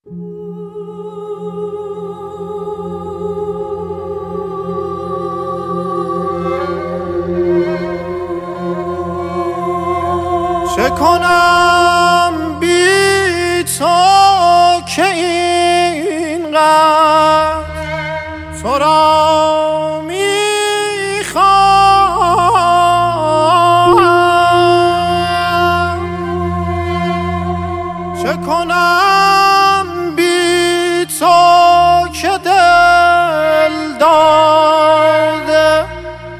چه کنم بی تو که اینقدر تو را میخواهم؟ چه کنم بی تو که دل داده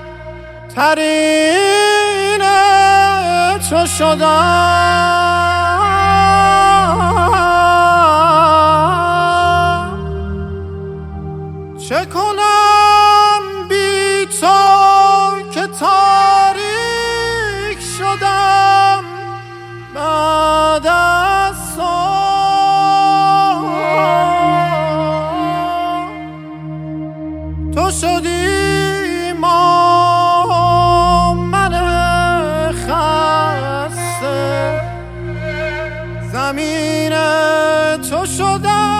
ترین تو شدم؟ چه کنم بی تو که تاریک شدم بعد از تو شدی من خسته زمین تو شدم.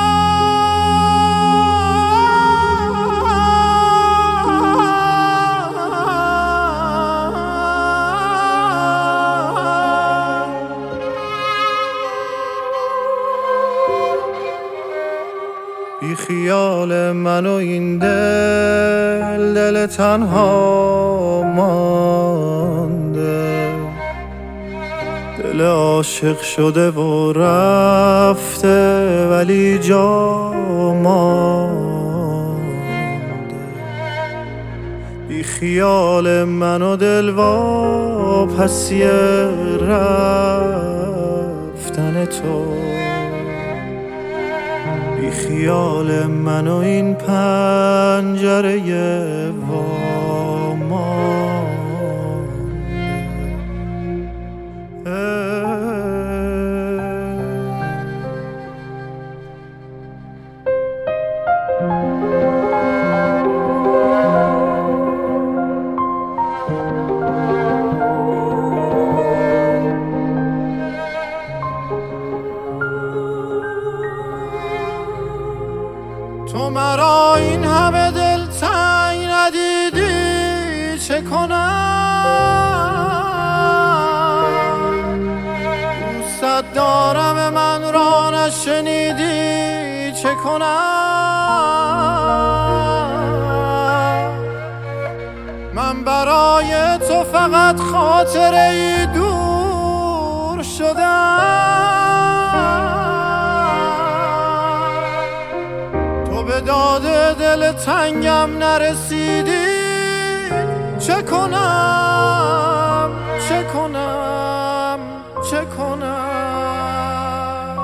بی خیال من و این دل تنها مانده، دل عاشق شده و رفته ولی جا مانده. بی خیال من و دل واپسی رفتن تو، بی خیال من و این پنجره تو مرا این همه دل تنگ ندیدی چه کنم؟ دوست دارم من را نشنیدی چه کنم؟ من برای تو فقط خاطره ای دور شدم. به داد دل تنگم نرسیدی چه کنم؟ چه کنم؟ چه کنم؟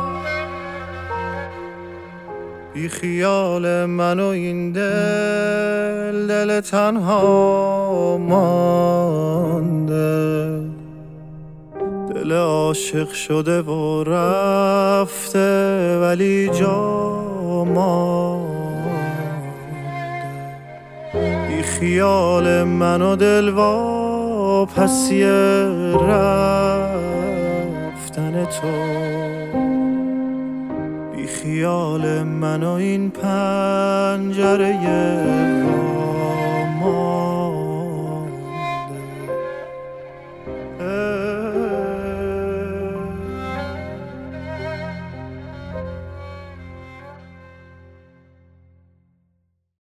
بی خیال من و این دل تنها مانده، دل عاشق شده و رفته ولی جا مانده. بی خیال من و دل واپسی رفتن تو، بی خیال من و این پنجره